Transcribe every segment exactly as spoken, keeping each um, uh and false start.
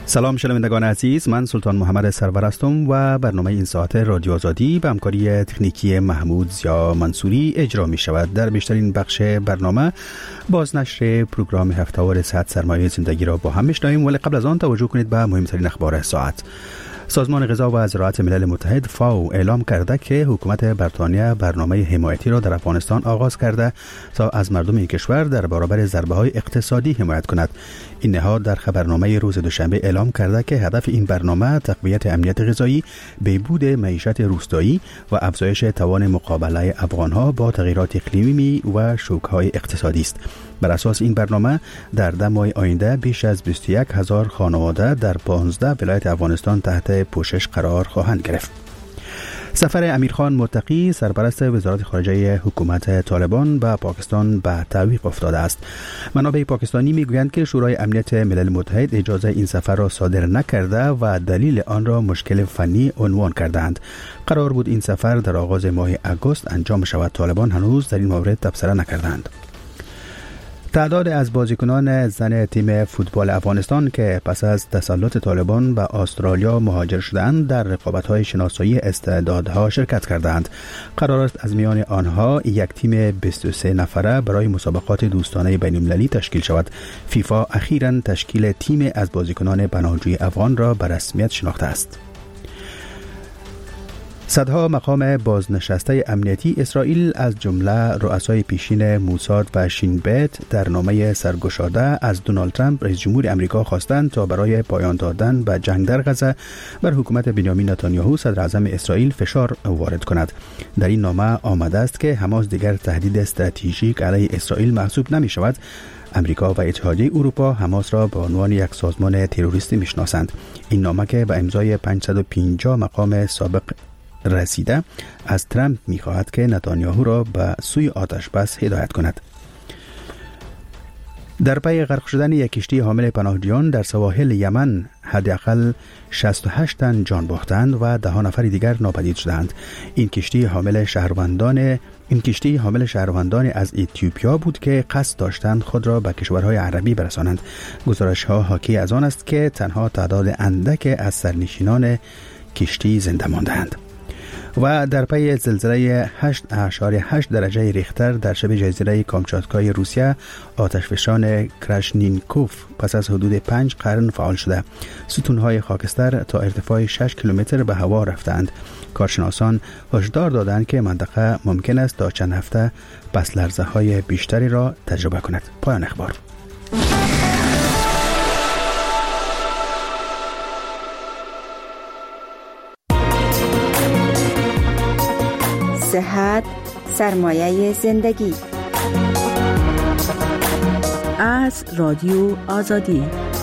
سلام شنوندگان عزیز، من سلطان محمد سرور هستم و برنامه این ساعت رادیو آزادی به همکاری تکنیکی محمود زیا منصوری اجرا می شود. در بیشترین بخش برنامه بازنشر پروگرام هفته‌وار صد سرمایه زندگی را با هم میشنویم، ولی قبل از آن توجه کنید به مهمترین اخبار ساعت. سازمان غذا و زراعت ملل متحد فاو اعلام کرده که حکومت بریتانیا برنامه حمایتی را در افغانستان آغاز کرده تا از مردم این کشور در برابر ضربه‌های اقتصادی حمایت کند. این نهاد در خبرنامه روز دوشنبه اعلام کرده که هدف این برنامه تقویت امنیت غذایی، بهبود معیشت روستایی و افزایش توان مقابله افغانها با تغییرات اقلیمی و شوک‌های اقتصادی است. بر اساس این برنامه در ده ماه آینده بیش از بیست و یک هزار خانواده در پانزده ولایت افغانستان تحت پوشش قرار خواهند گرفت. سفر امیرخان متقی سرپرست وزارت خارجه حکومت طالبان به پاکستان به تعویق افتاده است. منابع پاکستانی میگویند که شورای امنیت ملل متحد اجازه این سفر را صادر نکرده و دلیل آن را مشکل فنی عنوان کردند. قرار بود این سفر در آغاز ماه اگست انجام شود. طالبان هنوز در این مورد تبصره نکردند. تعداد از بازیکنان زن تیم فوتبال افغانستان که پس از تسلط طالبان به استرالیا مهاجر شدند در رقابت‌های شناسایی استعدادها شرکت کردند. قرار است از میان آنها یک تیم بیست و سه نفره برای مسابقات دوستانه بین‌المللی تشکیل شود. فیفا اخیراً تشکیل تیم از بازیکنان پناهجوی افغان را به رسمیت شناخته است. صدها مقام بازنشسته امنیتی اسرائیل از جمله رؤسای پیشین موساد و شین بیت در نامه سرگشاده از دونالد ترامپ رئیس جمهور امریکا خواستند تا برای پایان دادن به جنگ در غزه بر حکومت بنیامین نتانیاهو صدر اعظم اسرائیل فشار وارد کند. در این نامه آمده است که حماس دیگر تهدید استراتژیک علیه اسرائیل محسوب نمی شود. امریکا و اتحادیه اروپا حماس را به عنوان یک سازمان تروریستی میشناسند. این نامه که به امضای پانصد و پنجاه مقام سابق رسیده از ترامپ می‌خواهد که نتانیاهو را به سوی آتش بس هدایت کند. در پی غرق شدن یک کشتی حامل پناهجویان در سواحل یمن حداقل شصت و هشت تن جان باختند و ده نفر دیگر ناپدید شدند. این کشتی حامل شهروندان این کشتی حامل شهروندان از اتیوپیا بود که قصد داشتند خود را به کشورهای عربی برسانند. گزارش‌ها حاکی از آن است که تنها تعداد اندک از سرنشینان کشتی زنده ماندند. و در پی زلزله هشت اعشاری هشت درجه ریختر در شبه جزیره کامچاتکای روسیه آتشفشان کراشنینکوف پس از حدود پنج قرن فعال شده. ستونهای خاکستر تا ارتفاع شش کیلومتر به هوا رفتند. کارشناسان هشدار دادند که منطقه ممکن است تا چند هفته پس لرزه های بیشتری را تجربه کند. پایان اخبار. صحت سرمایه زندگی از رادیو آزادی.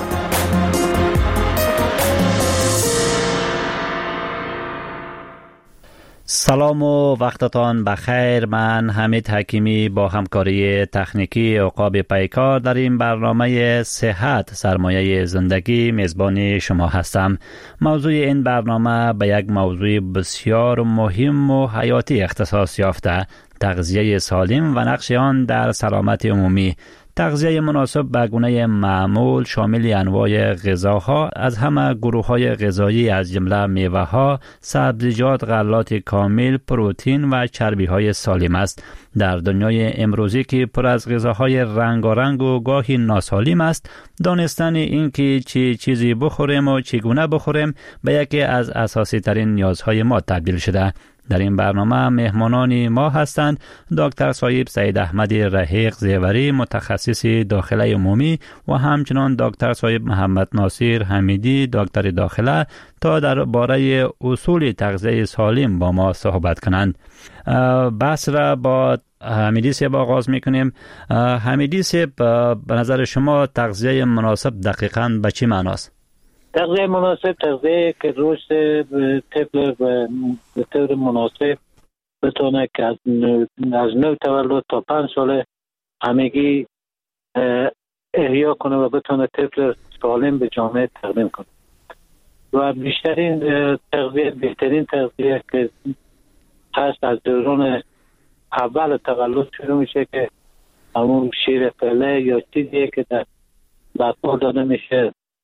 سلام و وقتتان بخیر. من حمید حکیمی با همکاری تکنیکی عقاب پیکار در این برنامه صحت سرمایه زندگی میزبان شما هستم. موضوع این برنامه به یک موضوع بسیار مهم و حیاتی اختصاص یافته: تغذیه سالم و نقش آن در سلامت عمومی. تغذیه مناسب به گونه معمول شامل انواع غذاها از همه گروه‌های غذایی از جمله میوه‌ها، سبزیجات، غلات کامل، پروتئین و چربی‌های سالم است. در دنیای امروزی که پر از غذاهای رنگارنگ و گاهی ناسالم است، دانستن این که چه چیزی بخوریم و چگونه بخوریم به یکی از اساسی ترین نیازهای ما تبدیل شده. در این برنامه مهمانان ما هستند دکتر صاحب سید احمد رحیق زیوری، متخصص داخله عمومی، و همچنان دکتر صاحب محمد ناصر حمیدی، دکتر داخله، تا درباره اصول تغذیه سالم با ما صحبت کنند. بحث را با حمیدی صاحب آغاز میکنیم. حمیدی صاحب، به نظر شما تغذیه مناسب دقیقاً به چی معناست؟ تغذیه مناسب تغذیه که رشد طفل به طور مناسب بتونه که از نو تولد تا پنج ساله همگی احیا کنه و بتونه طفل سالم به جامعه تقدیم کنه. و بیشترین تغذیه بهترین تغذیه که هست از دوران اول تولد شروع میشه که همون شیر فله یا چیزیه که در بطور داده میشه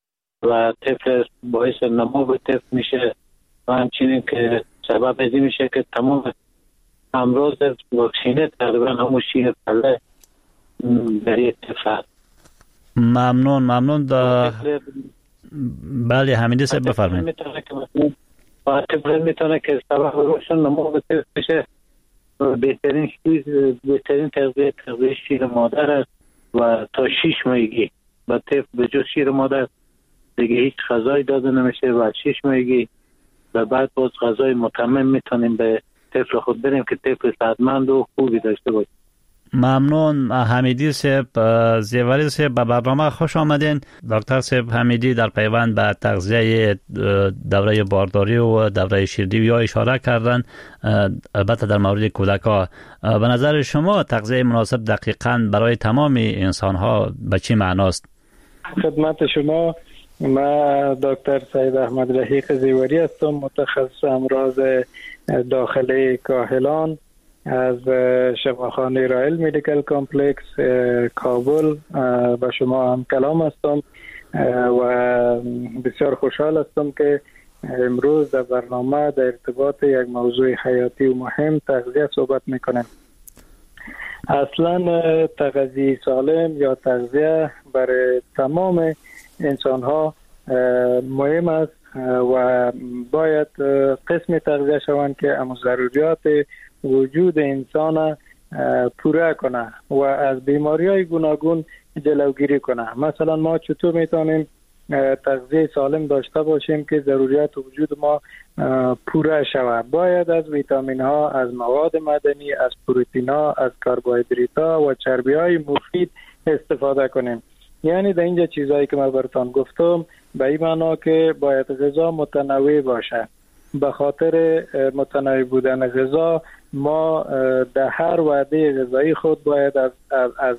و طفل باعث نمو طفل میشه و همچنین که سبب ازی میشه که تمام امراض واکسینه تقریبا همون شیر پله برای طفل. ممنون ممنون دا... بله حمیدی صاحب بفرمایید. و طفل میتونه که سبب روشن نمو طفل بشه. بهترین چیز بهترین تغذیه تغذیه شیر مادر است و تا شش ماهگی با طفل به جز شیر مادر دیگه هیچ غذای داده نمیشه و شش ماهگی و بعد باز غذای متمم میتونیم به طفل خود بریم که طفل صحتمند و خوبی داشته باشه. ممنون حمیدی صاحب. زیوری صاحب به برنامه خوش آمدین. دکتر صاحب حمیدی در پیوند به تغذیه دوره بارداری و دوره شیردهی یا اشاره کردن، البته در مورد کودک‌ها. به نظر شما تغذیه مناسب دقیقاً برای تمام انسان‌ها به چه معناست؟ خدمت شما، من دکتر سید احمد رحیق زیوری هستم، متخصص امراض داخلی کاهلان از شفاخانه رایل مدیکل کامپلکس کابل با شما هم کلام هستم و بسیار خوشحال هستم که امروز در برنامه در ارتباط یک موضوع حیاتی و مهم تغذیه صحبت میکنیم. اصلا تغذیه سالم یا تغذیه برای تمام انسان ها مهم است و باید قسم تغذیه شوند که اما ضروریات وجود انسان پوره کنه و از بیماری های گوناگون جلوگیری کنه. مثلا ما چطور میتونیم تغذیه سالم داشته باشیم که ضروریات وجود ما پوره شود؟ باید از ویتامین ها، از مواد معدنی، از پروتئین ها، از کربوهیدرات ها و چربی های مفید استفاده کنیم. یعنی در اینجا چیزایی که من براتون گفتم به این معنا که باید غذا متنوع باشه. به خاطر متنوع بودن غذا ما در هر وعده غذایی خود باید از, از, از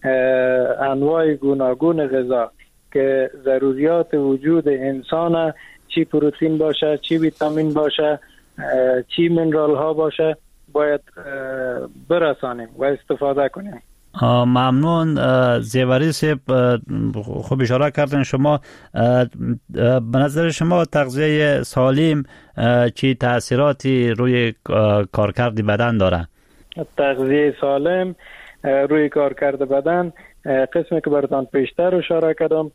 انواع گوناگون غذا که ضروریات وجود انسان، چی پروتئین باشه، چی ویتامین باشه، چی منرال ها باشه، باید برسانیم و استفاده کنیم. ممنون زیوری صاحب. خوب اشاره کردن شما. به نظر شما تغذیه سالم چی تاثیراتی روی کارکرد بدن داره؟ تغذیه سالم روی کارکرد بدن قسمی که براتون پیشتر اشاره کردم،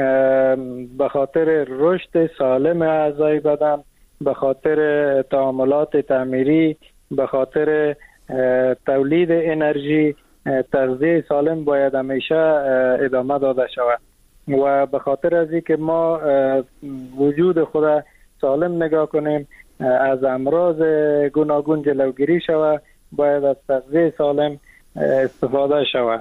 به خاطر رشد سالم اعضای بدن، به خاطر تعاملات تعمیری، به خاطر تولید انرژی، تغذیه سالم باید همیشه ادامه داده شود و به خاطر از اینکه ما وجود خود سالم نگاه کنیم، از امراض گوناگون جلوگیری شود، باید از تغذیه سالم استفاده شود.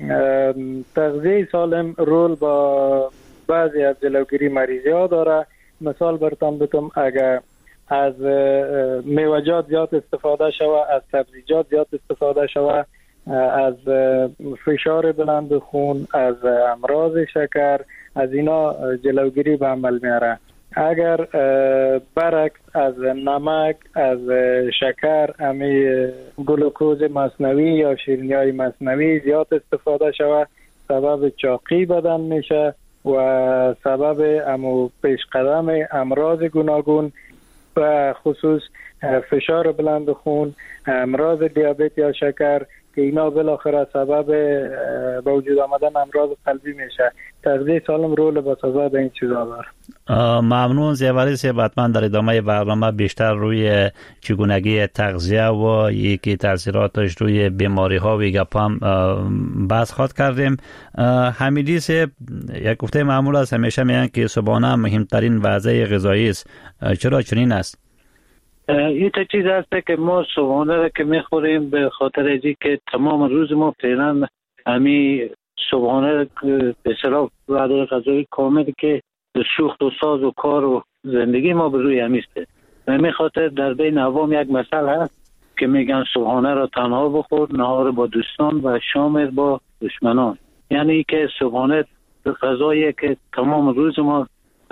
تغذیه سالم رول با بعضی از جلوگیری مریضی ها داره. مثال براتون بگم، اگر از میوه‌جات زیاد استفاده شود، از سبزیجات زیاد استفاده شود، از فشار بلند خون، از امراض شکر، از اینا جلوگیری به عمل میاره. اگر برعکس از نمک، از شکر، امی گلوکوز مصنوعی یا شیرینی‌های مصنوعی زیاد استفاده شود، سبب چاقی بدن میشه و سبب امو پیش قدم امراض گوناگون و خصوص فشار بلند خون، امراض دیابت یا شکر که اینا بالاخره سبب به وجود آمدن امراض قلبی میشه. تغذیه سالم رول بسازه به این چیزا داره. ممنون زیوری صاحب. حتما در ادامه برنامه بیشتر روی چگونگی تغذیه و یکی تاثیراتش روی بیماری ها و گپام بحث خواهد کردیم. حمیدی صاحب، یک گفته معمول است، همیشه میگن که صبحانه مهمترین وعده غذایی است. چرا چنین است؟ این تا چیز هست که ما صبحانه را که میخوریم به خاطر ازی که تمام روز ما فعلا همی صبحانه به اصطلاح وعده غذایی کامل که شوخت و ساز و کار و زندگی ما به روی همیسته. و همین خاطر در بین عوام یک مسئله هست که میگن صبحانه را تنها بخور، نهار با دوستان و شام با دشمنان. یعنی که صبحانه غذایی که تمام روز ما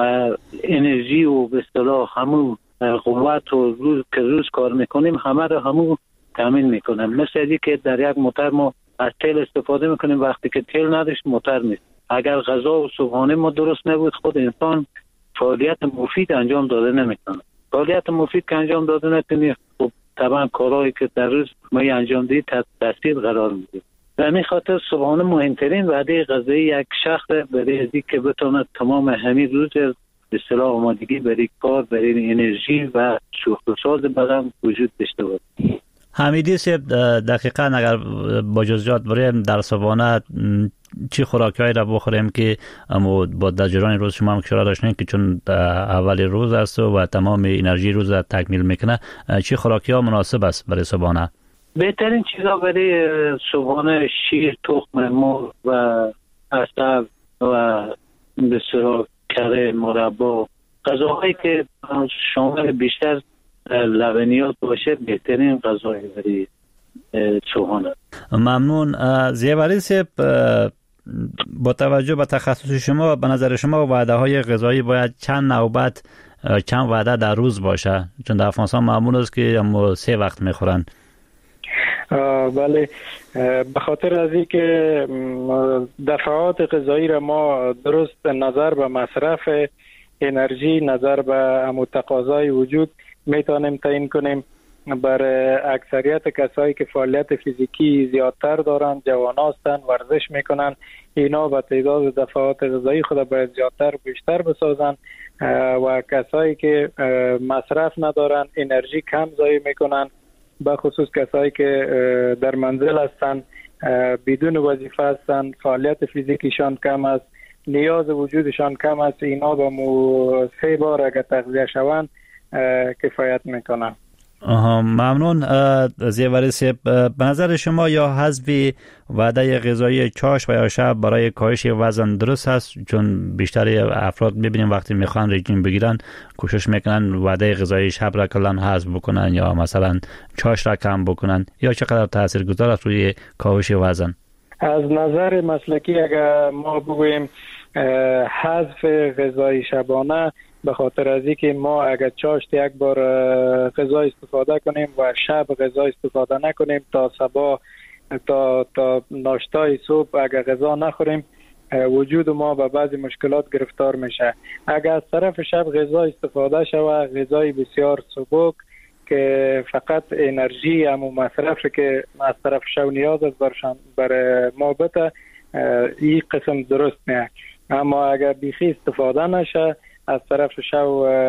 انرژی و به اصطلاح همون قوت و روز که روز کار میکنیم همه رو همون تامین میکنم. مثل اینکه که در یک موتر ما از تیل استفاده میکنیم، وقتی که تیل نداشت موتر نیست. اگر غذا و صبحانه ما درست نبود خود انسان فعالیت مفید انجام داده نمیتونه. فعالیت مفید که انجام داده نکنی خب طبعا کارهایی که در روز ما انجام دهی تحت تاثیر قرار میگیره. به همین خاطر صبحانه مهمترین وعده غذایی یک شخص برای ازی که بتونه تمام همین روز به اصطلاح آمادگی برای کار، برای انرژی و شخص ساز بدن وجود داشته باشه. حمیدی صاحب دقیقاً اگر با جزئیات بریم در صبحانه چی خوراکیایی را بخوریم که اما با دجران روز شما هم اشاره داشتین که چون اول روز است و تمام انرژی روز را تکمیل میکنه، چی خوراکی‌ها مناسب است برای صبحانه؟ بهترین چیزا برای صبحانه شیر، تخم مرغ و عسل و بسیار کره، مربا، غذاهایی که شامل بیشتر لبنیات باشه بهترین غذای برای صبحانه. ممنون. زیوری صاحب، با توجه به تخصص شما به نظر شما وعده های غذایی باید چند نوبت چند وعده در روز باشه؟ چون در افغانستان معمول است که هم سه وقت میخورن. بله، به خاطر از اینکه دفعات غذایی را ما درست نظر به مصرف انرژی، نظر به تقاضای وجود میتونیم تعیین کنیم. برای اکثریت کسایی که فعالیت فیزیکی زیادتر دارند، جوان هستند، ورزش میکنن، اینا به تعداد دفعات غذایی خود باید زیادتر و بیشتر بسازن و کسایی که مصرف ندارن، انرژی کم ضایع میکنن، به خصوص کسایی که در منزل هستند، بدون وظیفه هستند، فعالیت فیزیکیشان کم است، نیاز وجودشان کم است، اینا با مو سه بار اگر تغذیه شوند کفایت میکنن. ممنون. زیوری صاحب، به نظر شما یا حذف وعده غذایی چاش و یا شب برای کاهش وزن درست است؟ چون بیشتر افراد میبینیم وقتی میخوان رژیم بگیرن کوشش میکنن وعده غذایی شب را کلان حذف بکنن یا مثلا چاش را کم بکنن، یا چقدر تاثیرگذار است روی کاهش وزن؟ از نظر مسلکی اگر ما بگوییم حذف غذای شبانه، به خاطر از اینکه ما اگر چاشت یک بار غذا استفاده کنیم و شب غذا استفاده نکنیم، تا صبح تا تا ناشتای صبح اگر غذا نخوریم، وجود ما به بعضی مشکلات گرفتار میشه. اگر از طرف شب غذا استفاده شود، غذای بسیار سبک که فقط انرژی همون مصرف که از طرف شب نیاز است برشان بر ما بده، این قسم درست نه. اما اگر بیخی استفاده نشه، از طرف شب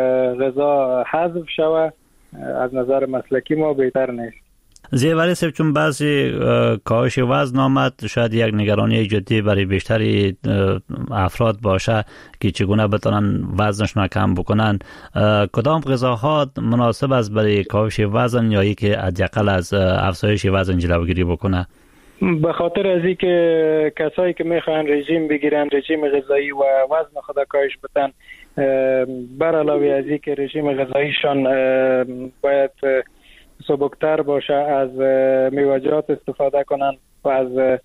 غذا حذف شود، از نظر مسلکی ما بهتر نیست. زیوری صاحب، چون بعضی کاهش وزن آمد، شاید یک نگرانی جدی برای بیشتری افراد باشه که چگونه بتونن وزنشون کم بکنن. کدام غذاها مناسب است برای کاهش وزن یا ای که حداقل از افزایش وزن جلوگیری بکنه؟ به خاطر از اینکه کسایی که میخوان رژیم بگیرن، رژیم غذایی و وزن خود کاهش بدن، بر علاوه از اینکه رژیم غذاییشان باید سبکتر باشه، از میوه‌جات استفاده کنن و از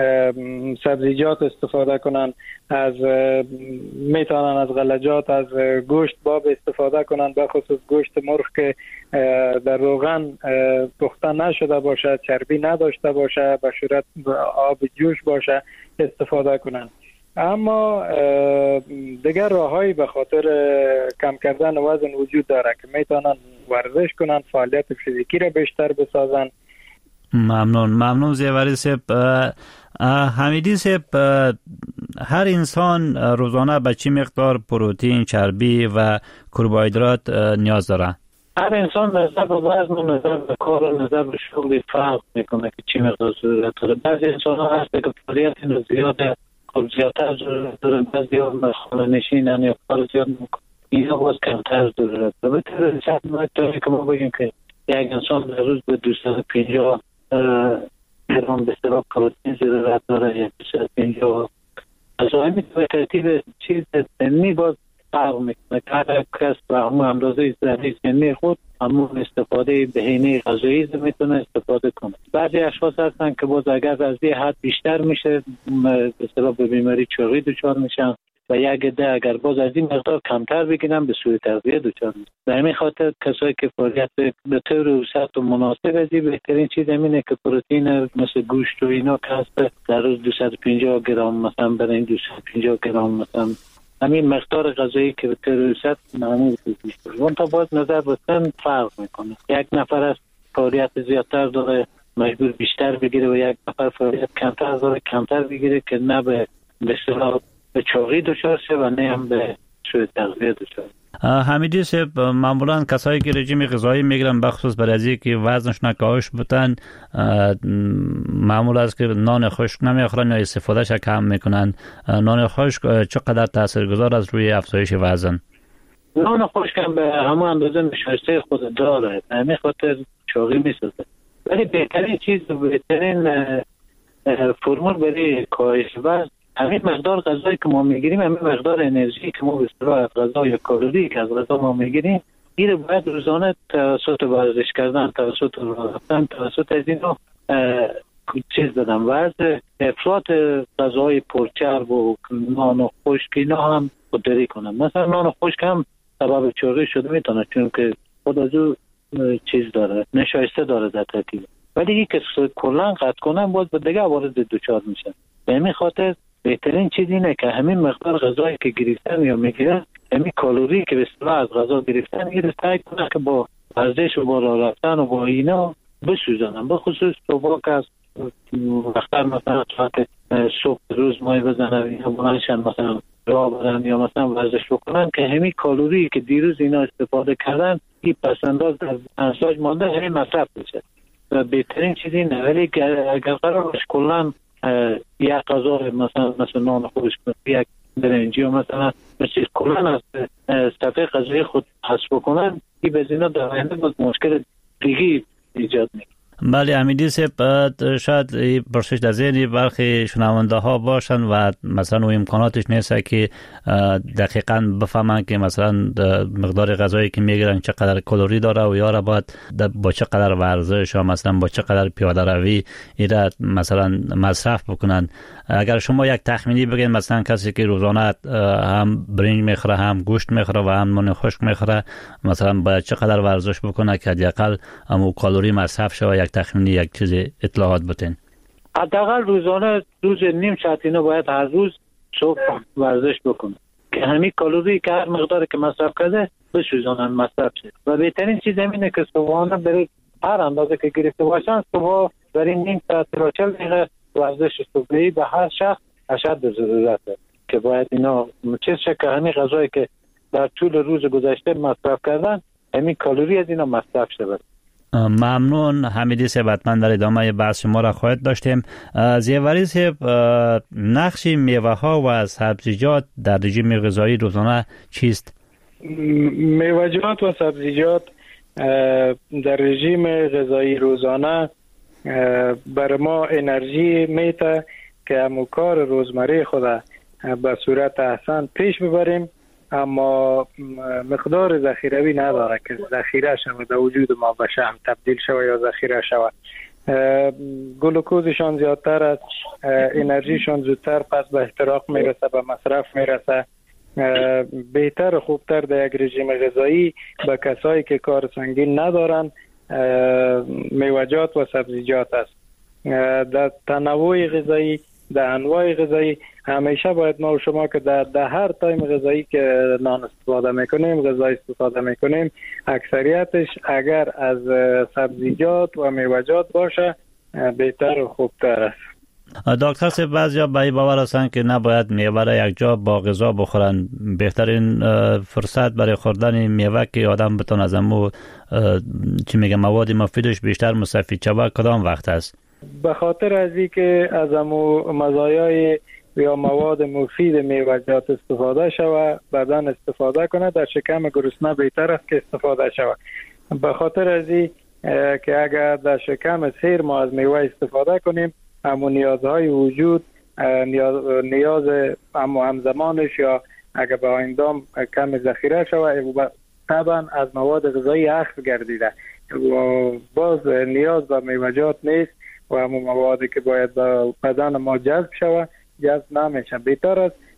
سبزیجات استفاده کنن، از میتونن از غلجات، از گوشت باب استفاده کنن، به خصوص گوشت مرغ که در روغن پخته نشده باشه، چربی نداشته باشه، به صورت آب جوش باشه استفاده کنن. اما دیگر راههایی به خاطر کم کردن وزن وجود داره که میتونن ورزش کنن، فعالیت فیزیکی را بیشتر بسازن. ممنون. ممنون زیوری صاحب. حمیدی صاحب، هر انسان روزانه به چه مقدار پروتئین، چربی و کربوهیدرات نیاز داره؟ هر انسان نظر به وزن و نظر به کار و نظر به شغل فرق میکنه که چی مقدار ضرورت داره. بعضی انسان ها هست که فعالیت زیاده، خب زیادتر ضرورت داره، بعضی ها خانه نشینن یا کار زیاد میکنه، اینا باز کمتر ضرورت داره. به طور سطح که ما بگیم که یک انسان در روز به دویست و پنجاه گرم به اصطلاح پروتئین ضرورت داره، یا دویست و پنجاه غذایی به ترتیب چیز سنی باز فرق میکنه که هر کس به همون اندازه ذره سنی خود همون استفاده بهینه غذایی میتونه استفاده کنه. بعضی اشخاص هستن که باز اگر از این حد بیشتر میشه به اصطلاح به بیماری چاقی دچار میشن، و یک عده اگر باز از این مقدار کمتر بگیرن به سوء تغذیه دچار میشن. به همین خاطر کسایی که فعالیت به طور وسط و مناسب از بهترین چیز همینه که پروتئین مثل گوشت و اینا که هست در روز دویست و پنجاه گرم مثلا برای دویست و پنجاه گرم مثلا همین مقدار غذایی که به طور وسط معمول میشه. اون تا باز نظر بسن فرق میکنه. یک نفر از فعالیت زیادتر داره مجبور بیشتر بگیره و یک نفر فعالیت کمتر داره کمتر بگیره که نه به به اصطلاح به چاقی دچار شه و نه هم به سوء تغذیه دچار. حمیدی صاحب، معمولا کسایی که رژیم غذایی میگیرن بخصوص برای از اینکه وزنشون کاهش بتن معمول است که نان خشک نمیخورن یا استفادهش کم میکنن. نان خشک چقدر تاثیرگذار از روی افزایش وزن؟ نان خشک هم به همون اندازه نشایسته خود داره، همین خاطر چاقی میسازه. ولی بهترین چیز و بهترین فرمول برای کاهش وزن همین مقدار غذایی که ما میگیریم، همین مقدار انرژی که ما به اصطلاح از غذا یا کالری که از غذا ما میگیریم، این باید روزانه توسط ورزش کردن، توسط راه رفتن، توسط از اینا چیز دادن. وزن افراط غذای پرچرب و نان خشک اینا هم خودداری کنن. مثلا نان خشک هم سبب چاقی شده میتونه، چون که خود از او چیز داره، نشایسته داره در ترکیب. ولی این که کلا قطع کنن باز به دیگه عوارض دچار میشن. به همین خاطر بهترین چیز اینه که همین مقدار غذایی که گرفتن یا میگیرن، همین کالری که به اصطلاح از غذا گرفتن، این سعی کنن که با ورزش و با راه رفتن و با اینا بسوزانن. به خصوص صبح که از وقتر مثلا ساعت صبح روز مای بزنن یا بلندشن مثلا راه برن یا مثلا ورزش بکنن که همین کالری که دیروز اینا استفاده کردن این پسنداز در انساج مانده همین مصرف بشه. و بهترین چیز اینه. ولی اگر قرار باشه کلن یک غذا مثلا مثلا نان خشک یک برنجی و مثلا مثل کلن از صفحه غذایی خود حذف بکنن، این به اینا در آینده باز مشکل دیگه ایجاد میکنه. بله حمیدی صاحب، شاید پرسش در ذهن برخی شنونده ها باشن و مثلا اون امکاناتش نیست که دقیقاً بفهمن که مثلا مقدار غذایی که میگیرن چقدر کالری داره و یا را باید با چقدر ورزش یا مثلا با چقدر پیاده روی ایرا مثلا مصرف بکنن. اگر شما یک تخمینی بگین، مثلا کسی که روزانه هم برنج میخوره، هم گوشت میخوره و هم نان خشک میخوره، مثلا باید چقدر ورزش بکنه که حداقل هم کالری مصرف شه؟ یک تخمینی یک چیز اطلاعات بتین. حداقل روزانه روز نیم ساعت اینو باید هر روز صبح ورزش بکنه که همین کالری که هر مقداری که مصرف کرده بسوزانن مصرف شه. و بهترین چیز همینه که صبحانه برای هر اندازه که گرفته باشن صبح برای نیم ساعت تا چهل دقیقه ورزش صبحی به هر شخص اشد ضرورته که باید اینا چیز شکل همین غذایی که در طول روز گذشته مصرف کردن همین کالری از اینا مصرف شده. ممنون حمیدی صاحب، حتما در ادامه بحث شما را خواهد داشتیم. زیوری صاحب، نقش میوه ها و سبزیجات در رژیم غذایی روزانه چیست؟ میوه‌جات و سبزیجات در رژیم غذایی روزانه بر ما انرژی میده که همون کار روزمره خود به صورت احسن پیش ببریم، اما مقدار ذخیروی نداره که ذخیره شود در وجود ما به شحم تبدیل شود یا ذخیره شود. گلوکوزشان زیادتر است، انرژیشان زودتر پس به احتراق میرسه، به مصرف میرسه. بهتر و خوبتر در یک رژیم غذایی به کسایی که کار سنگین ندارن میوه‌جات و سبزیجات است. در تنوع غذایی، در انواع غذایی همیشه باید ما و شما که در, در هر تایم غذایی که نان استفاده میکنیم، غذا استفاده میکنیم، اکثریتش اگر از سبزیجات و میوه‌جات باشه بهتر و خوبتر است. دکتر صاحب، بعضیا به این باور هستند که نباید میوه را یک جا با غذا بخورن. بهترین فرصت برای خوردن میوه که آدم بتونه از امو چی میگه مواد مفیدش بیشتر مستفید شود کدام وقت است؟ به خاطر از اینکه از امو مزایای یا مواد مفید میوه‌جات استفاده شود، بدن استفاده کنه، در شکم گرسنه بهتر است که استفاده شود. به خاطر از این که اگر در شکم سیر ما از میوه استفاده کنیم، همون نیازهای وجود نیاز, نیاز همون همزمانش یا اگر به آیندام کم ذخیره شود طبعا از مواد غذایی عکس گردیده و باز نیاز به میوه‌جات نیست و همون موادی که باید به بدن ما جذب شود جذب نمیشه. بهتر است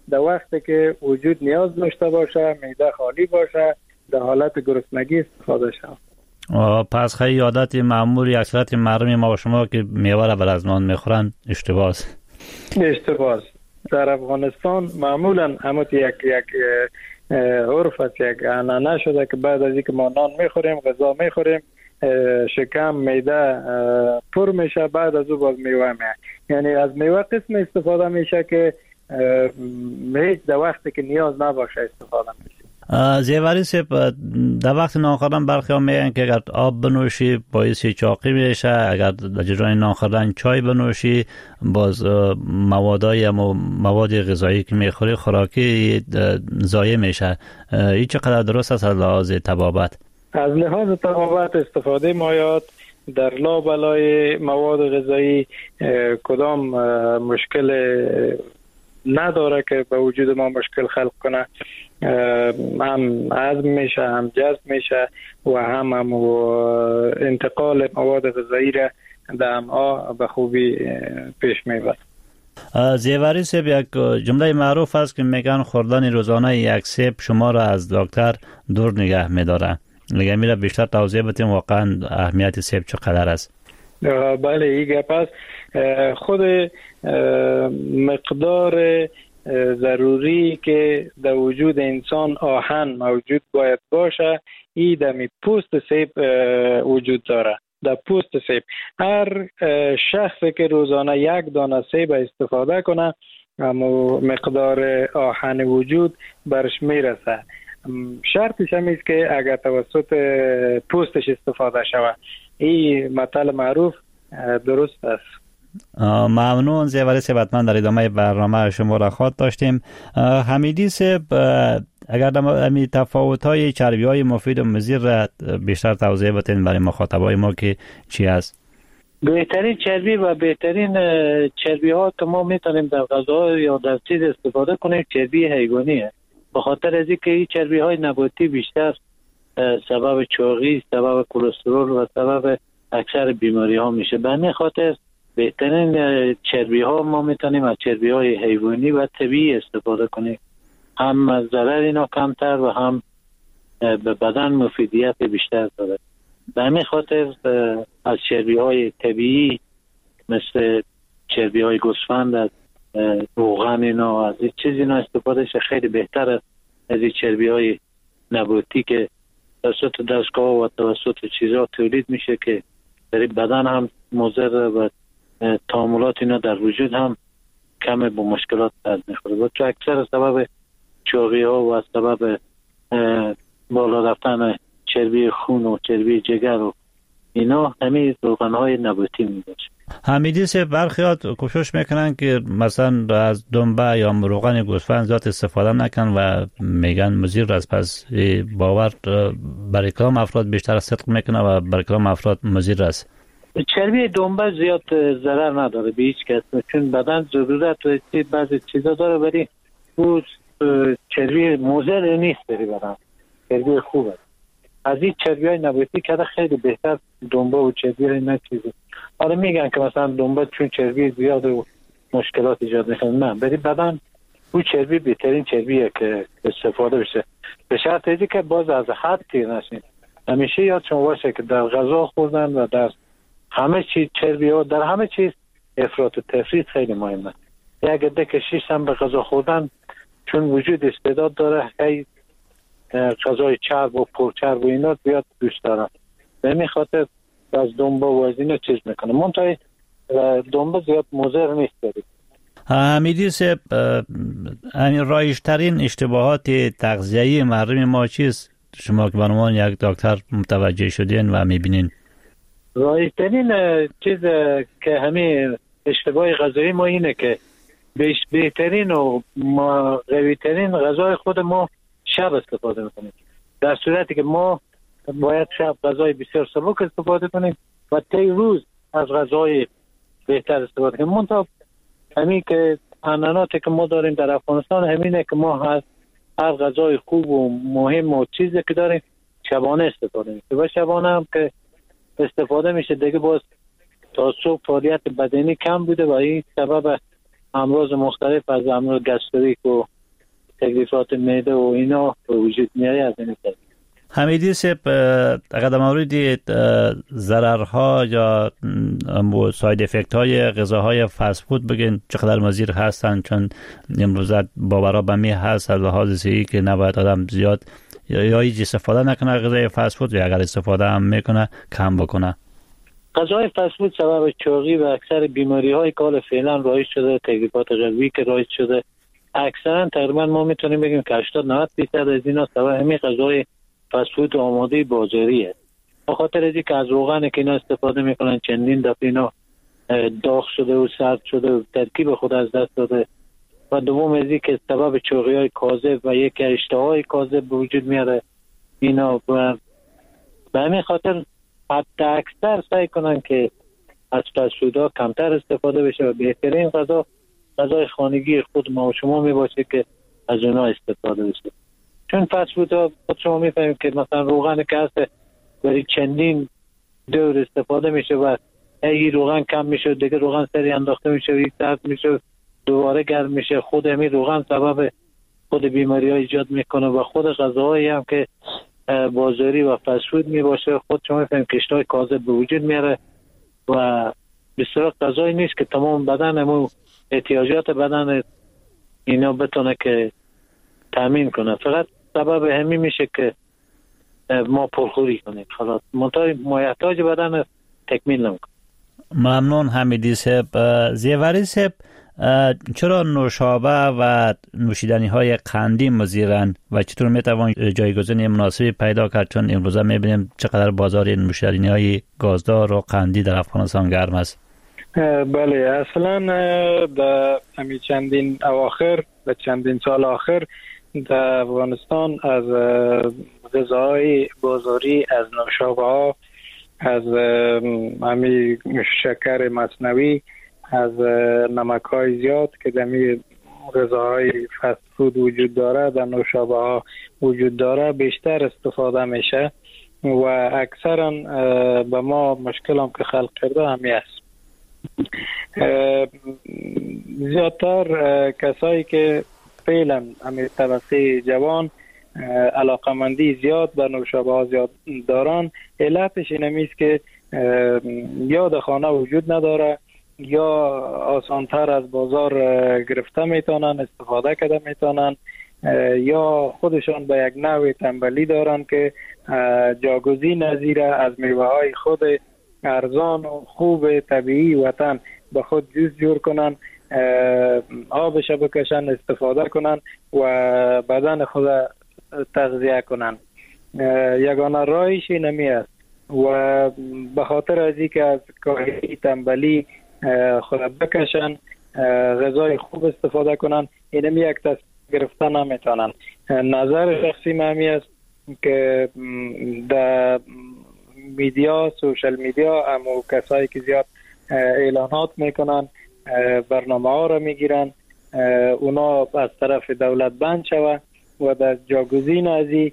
در وقتی که وجود نیاز داشته باشه، معده خالی باشه، در حالت گرسنگی استفاده شود. پس خیلی عادت معمولی اکثریت مردم ما و شما که میوه را بر از نان میخورن اشتباه است. اشتباه است. در افغانستان معمولا همت یک یک عرف است، یک عنعنه شده که بعد از اینکه ما نان میخوریم، غذا میخوریم، شکم معده پر میشه، بعد از او باز میوه میه. یعنی از میوه قسم استفاده میشه که هیچ در وقتی که نیاز نباشه استفاده میشه. زیوری سیب در وقت نان خوردن برخی ها میگن که اگر آب بنوشی باعث چاقی میشه، اگر در جریان نان خوردن چای بنوشی باز موادای اما مواد غذایی که میخوری خوراکی ضایع میشه. این چقدر درست است از لحاظ طبابت؟ از لحاظ طبابت استفاده مایات در لابلای مواد غذایی کدام مشکل نداره که به وجود ما مشکل خلق کنه. هم هضم میشه، هم جذب میشه و هم, هم انتقال مواد غذایی را در امعا به خوبی پیش میبرد. زیوری سیب یک جمله معروف است که میگن خوردن روزانه یک سیب شما را از دکتر دور نگه میداره. لگه میره بیشتر توضیح بدیم واقعا اهمیت سیب چقدر است؟ بله این گپ است. خود مقدار ضروری که در وجود انسان آهن موجود باید باشه ای در پوست سیب وجود داره. در پوست سیب هر شخصی که روزانه یک دانه سیب استفاده کنه اما مقدار آهن وجود برش میرسه. شرطش هم است که اگر توسط پوستش استفاده شود. این مطلب معروف درست است. ممنون زیوری سیب. حتما در ادامه برنامه شما را خواهد داشتیم. حمیدی سیب اگر در تفاوت‌های چربی‌های مفید و مضر را بیشتر توضیح بدین برای مخاطبای ما که چی است؟ بهترین چربی و بهترین چربی ها که ما میتونیم در غذا یا در چیز استفاده کنیم چربی حیوانیه. به خاطر از اینکه این چربی های نباتی بیشتر سبب چاقی، سبب کلسترول و سبب اکثر بیماری ها میشه. به همین خاطر بهترین چربی ها ما میتونیم از چربی های حیوانی و طبیعی استفاده کنیم. هم ضرر اینا کمتر و هم به بدن مفیدیت بیشتر داره. به همین خاطر از چربی های طبیعی مثل چربی های گوسفند، از روغن اینا، از این چیز اینا استفاده شه خیلی بهتر است از این چربی های نباتی که توسط دستگاه و توسط چیزها تولید میشه که در بدن هم مضر و تعاملات اینا در وجود هم کم با مشکلات از میخوره و چون اکثر سبب چاقی ها و سبب بالا رفتن چربی خون و چربی جگر و اینا همین روغن های نباتی میباشه. حمیدی سه برخیات کوشش میکنن که مثلا از دنبه یا روغن گوسفند زیاد استفاده نکن و میگن مضر است. پس باور برای کلام افراد بیشتر صدق میکنه و برای کلام افراد مضر است. چربی دنبه زیاد ضرر نداره به هیچ کس، چون بدن ضرورت و بعضی چیزا داره ولی او چربی مضر نیست برای بدن، چربی خوبه. از این چربی های نباتی که خیلی بهتر دنبه و چربی های نه چیزی. حالا میگن که مثلا دنبه چون چربی زیاد و مشکلات ایجاد میکنه، نه برای بدن او چربی بهترین چربیه که استفاده بشه، به شرط اینکه که باز از حد تیر نشین. همیشه یادتون باشه که در غذا خوردن و در همه چیز چربی ها، در همه چیز افراط و تفریط خیلی مهمه. یک عده که شیش هم به غذا خوردن چون وجود استعداد داره خیلی غذای چرب و پرچرب و اینا زیاد دوست دارن، به همین خاطر از دنبه و از اینا چیز میکنه. منتها دنبه زیاد مضر نیست دارید. حمیدی صاحب، همین رایج‌ترین اشتباهات تغذیه‌ای مردم ما چیست؟ شما که به عنوان یک دکتر متوجه شدین و میبینین. رایج‌ترین چیز که همین اشتباه غذایی ما اینه که بهترین و قوی‌ترین غذای خود ما شب استفاده میکنیم، در صورتی که ما باید شب غذای بسیار سبک استفاده کنیم و طی روز از غذای بهتر استفاده کنیم. منتها همین که عنعناتی که ما داریم در افغانستان همینه که ما از هر غذای خوب و مهم و چیزی که داریم شبانه استفاده میشه و شبانه هم که استفاده میشه دیگه باز تا صبح فعالیت بدنی کم بوده و این سبب امراض مختلف از امراض گستریک و تکلیفات معده و اینا به وجود میاره از این طریق. حمیدی صاحب، اگر در مورد ضررها یا ساید افکت های غذاهای فست فود بگین چقدر مضر هستن، چون امروز باورا به می هست از لحاظ صحی که نباید آدم زیاد یا هیچ استفاده نکنه غذای فست فود، یا اگر استفاده هم میکنه کم بکنه. غذای فست فود سبب چاقی و اکثر بیماری های که حال فعلا رایج شده، تکلیفات قلبی که رایج شده، اکثرا تقریبا ما میتونیم بگیم که هشتاد تا نود درصد از اینا سبب همین غذای فست فود آماده بازاریه. به خاطر از اینکه از روغن که اینا استفاده میکنن چندین دفعه اینا داغ شده و سرد شده و ترکیب خود از دست داده، و دوم از اینکه سبب چاقی های کاذب و یک اشتهای کاذب به وجود میاره اینا. و به همین خاطر حتی اکثر سعی کنن که از فست فودها کمتر استفاده بشه و بهترین غذا غذای خانگی خود ما و شما می باشه که از اونها استفاده بشه. چون فست فودها خود شما میفهمید که مثلا روغن که هست برای چندین دور استفاده میشه و اگه روغن کم میشه دیگه روغن سری انداخته میشه و یک ساعت میشه دوباره گرم میشه. خود همین روغن سبب خود بیماری ها ایجاد میکنه و خود غذاهایی هم که بازاری و فست فود میباشه خود شما میفهمید که اشتهای کاذب به وجود میاره و بسیار غذایی نیست که تمام بدنمون احتیاجات بدن اینا بتونه که تامین کنه. فقط سبب همین میشه که ما پرخوری کنیم، خلاص منتهای مایحتاج بدن تکمیل نمیکنه. ممنون حمیدی صاحب. زیوری صاحب، چرا نوشابه و نوشیدنی های قندی مضرن و چطور میتوان جایگزین مناسبی پیدا کرد، چون امروزه میبینیم چقدر بازار نوشیدنی های گازدار و قندی در افغانستان گرم است؟ بله، اصلا در همین چندین اواخر و چندین سال آخر در افغانستان از غذاهای بازاری، از نوشابه ها، از همین شکر مصنوعی، از نمک های زیاد که در همین غذاهای فست فود وجود داره، در نوشابه ها وجود داره، بیشتر استفاده میشه و اکثرا به ما مشکل هم که خلق کرده همی است. زیادتر کسایی که فعلا همین طبقه جوان علاقمندی زیاد به نوشابه ها زیاد دارن، علتش این است که یا در خانه وجود نداره یا آسانتر از بازار گرفته میتونن استفاده کرده میتونن، یا خودشان به یک نوع تنبلی دارن که جاگزین نظیر از میوه های خود ارزان و خوب طبیعی وطن به خود جز جور کنن، آبش بکشن استفاده کنن و بدن خود تغذیه کنن. یگانه راهش نمی است و به خاطر از اینکه از کاهی تنبلی خود بکشن، غذای خوب استفاده کنن، اینمی یک تصمیم گرفتن نمیتونن. نظر شخصی من است که در میدیا، سوشل میدیا، امو کسایی که زیاد اعلانات میکنن، برنامه ها را میگیرن، اونا از طرف دولت بند شوه و در جاگزین ازی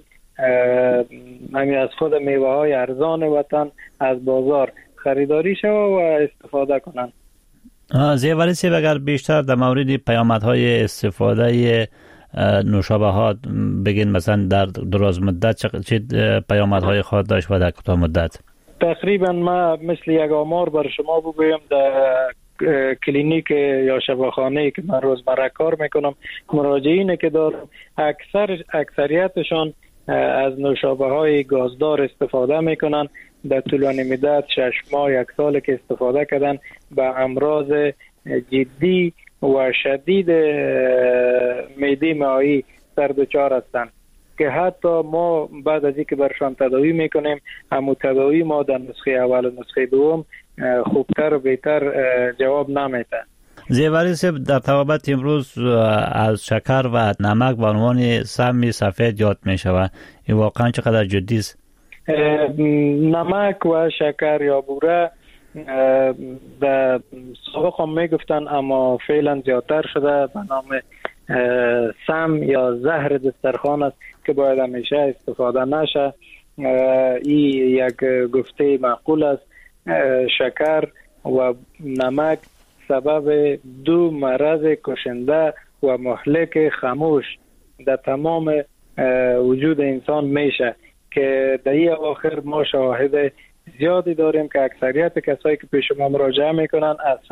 همین از خود میوه های ارزان وطن از بازار خریداری شوه و استفاده کنن. زیوری صاحب، اگر بیشتر در مورد پیامدهای استفاده نوشابه ها بگین، مثلا در دراز مدت چه پیامدهای خواهد داشت و در کوتاه مدت؟ تقریبا ما مثل یک آمار بر شما بگویم، در کلینیک یا شفاخانه که من روزمره کار میکنم، مراجعینی که دارم اکثر اکثریتشان از نوشابه های گازدار استفاده میکنن. در طولانی مدت شش ماه یک سال که استفاده کردن به امراض جدی و شدید معده مائعی سر دچار هستند که حتی ما بعد از اینکه برشان تداوی میکنیم، همون تداوی ما در نسخه اول و نسخه دوم خوبتر و بهتر جواب نمیده. زیوری صاحب، در طبابت امروز از شکر و نمک به عنوان سم سفید یاد می شود، این واقعا چقدر جدی است؟ نمک و شکر یا بوره در سابق هم می گفتن اما فعلا زیادتر شده به نام سم یا زهر دسترخوان است که باید همیشه استفاده نشه. این یک گفته معقول است. شکر و نمک سبب دو مرض کشنده و مهلک خاموش در تمام وجود انسان میشه که در این اواخر ما شاهد زیادی داریم که اکثریت کسایی که پیش ما مراجعه میکنن از